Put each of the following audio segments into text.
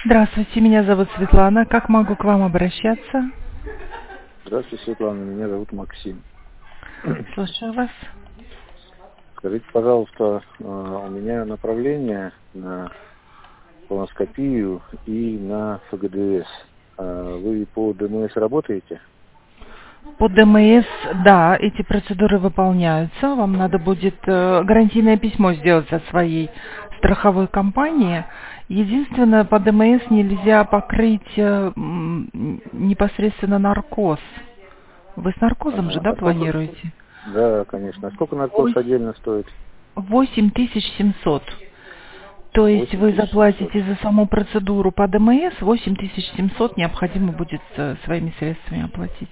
Здравствуйте, меня зовут Светлана. Как могу к вам обращаться? Здравствуйте, Светлана, меня зовут Максим. Слушаю вас. Скажите, пожалуйста, у меня направление на колоноскопию и на ФГДС. Вы по ДМС работаете? По ДМС, да, эти процедуры выполняются. Вам надо будет гарантийное письмо сделать от своей страховой компании. Единственное, по ДМС нельзя покрыть непосредственно наркоз. Вы с наркозом же, Ага. да, А сколько? планируете? Да, конечно. А сколько наркоз отдельно стоит? 8700. То есть вы 8700. заплатите за саму процедуру по ДМС, 8700 необходимо будет своими средствами оплатить.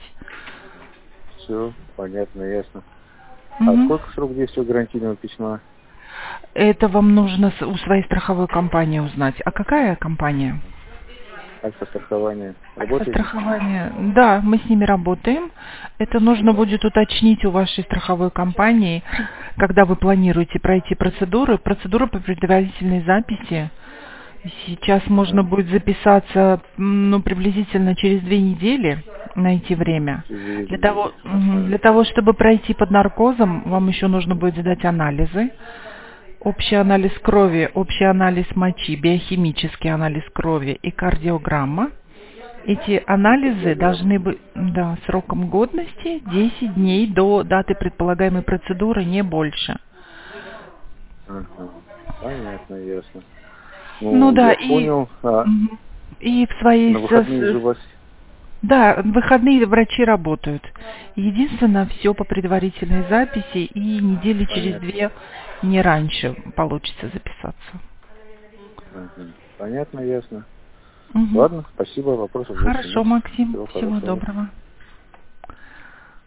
Все, понятно, ясно. А Мгм. сколько срок действия гарантийного письма? Это вам нужно у своей страховой компании узнать. А какая компания? Альфа-страхование. Работаете? Альфа-страхование. Да, мы с ними работаем. Это нужно будет уточнить у вашей страховой компании, когда вы планируете пройти процедуру. Процедура по предварительной записи. Сейчас Ага. можно будет записаться, приблизительно через 2 недели, найти время. Через Для 2 того, недели. Ага. для того, чтобы пройти под наркозом, вам еще нужно будет сдать анализы. Общий анализ крови, общий анализ мочи, биохимический анализ крови и кардиограмма. Эти анализы должны быть, да, сроком годности 10 дней до даты предполагаемой процедуры, не больше. Ага. Понятно, ясно. Ну Ну, да, я и, понял. и в своей... На выходные же у вас... Да, в выходные врачи работают. Единственное, все по предварительной записи, и недели через Понятно. 2, не раньше, получится записаться. Ага. Понятно, ясно. Мгм. Ладно, спасибо, вопросов больше Хорошо, нет. Максим, Всего всего хорошего. доброго.